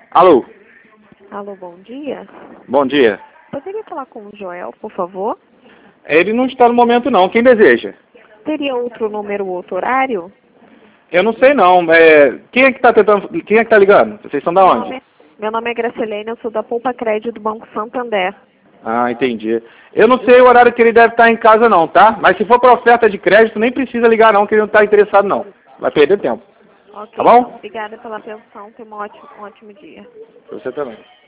Alô? Alô, bom dia. Bom dia. Poderia falar com o Joel, por favor? Ele não está no momento não. Quem deseja? Teria outro número, outro horário? Eu não sei não. Quem é que está tentando... Quem é que está ligando? Vocês são da onde? Meu nome é Gracilene, eu sou da Poupa Crédito do Banco Santander. Ah, entendi. Eu não sei o horário que ele deve estar em casa não, tá? Mas se for para oferta de crédito, nem precisa ligar não, que ele não está interessado não. Vai perder tempo. Ok, Tá bom? então, obrigada pela atenção, tenha um ótimo dia. Você também.